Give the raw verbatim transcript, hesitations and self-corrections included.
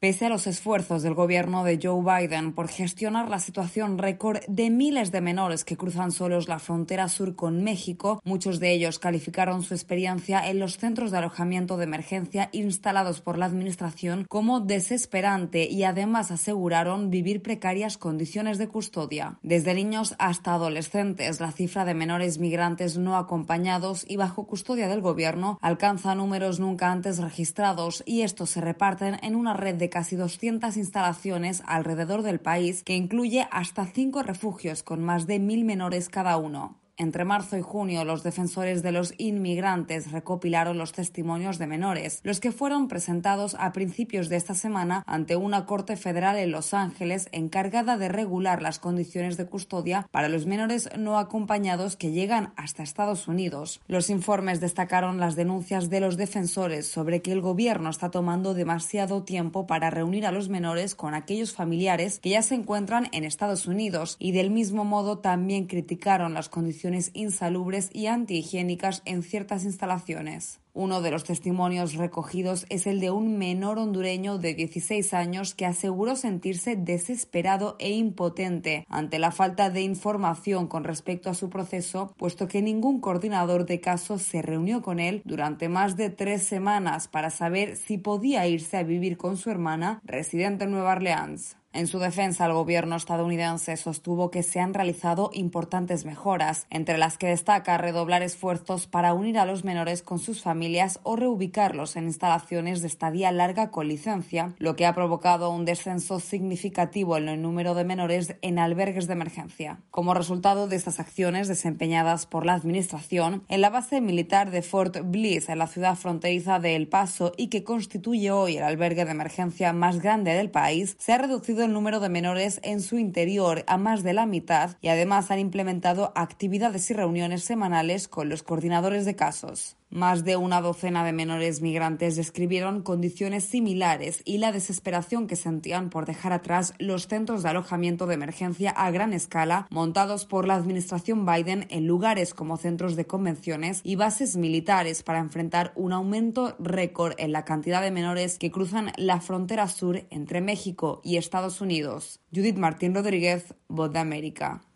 Pese a los esfuerzos del gobierno de Joe Biden por gestionar la situación récord de miles de menores que cruzan solos la frontera sur con México, muchos de ellos calificaron su experiencia en los centros de alojamiento de emergencia instalados por la administración como desesperante y además aseguraron vivir precarias condiciones de custodia. Desde niños hasta adolescentes, la cifra de menores migrantes no acompañados y bajo custodia del gobierno alcanza números nunca antes registrados, y estos se reparten en una red de casi doscientas instalaciones alrededor del país que incluye hasta cinco refugios con más de mil menores cada uno. Entre marzo y junio, los defensores de los inmigrantes recopilaron los testimonios de menores, los que fueron presentados a principios de esta semana ante una corte federal en Los Ángeles encargada de regular las condiciones de custodia para los menores no acompañados que llegan hasta Estados Unidos. Los informes destacaron las denuncias de los defensores sobre que el gobierno está tomando demasiado tiempo para reunir a los menores con aquellos familiares que ya se encuentran en Estados Unidos, y del mismo modo también criticaron las condiciones insalubres y antihigiénicas en ciertas instalaciones. Uno de los testimonios recogidos es el de un menor hondureño de dieciséis años que aseguró sentirse desesperado e impotente ante la falta de información con respecto a su proceso, puesto que ningún coordinador de casos se reunió con él durante más de tres semanas para saber si podía irse a vivir con su hermana, residente en Nueva Orleans. En su defensa, el gobierno estadounidense sostuvo que se han realizado importantes mejoras, entre las que destaca redoblar esfuerzos para unir a los menores con sus familias o reubicarlos en instalaciones de estadía larga con licencia, lo que ha provocado un descenso significativo en el número de menores en albergues de emergencia. Como resultado de estas acciones desempeñadas por la administración, en la base militar de Fort Bliss, en la ciudad fronteriza de El Paso y que constituye hoy el albergue de emergencia más grande del país, se ha reducido el número de menores en su interior a más de la mitad, y además han implementado actividades y reuniones semanales con los coordinadores de casos. Más de una docena de menores migrantes describieron condiciones similares y la desesperación que sentían por dejar atrás los centros de alojamiento de emergencia a gran escala montados por la administración Biden en lugares como centros de convenciones y bases militares para enfrentar un aumento récord en la cantidad de menores que cruzan la frontera sur entre México y Estados Unidos. Judith Martín Rodríguez, Voz de América.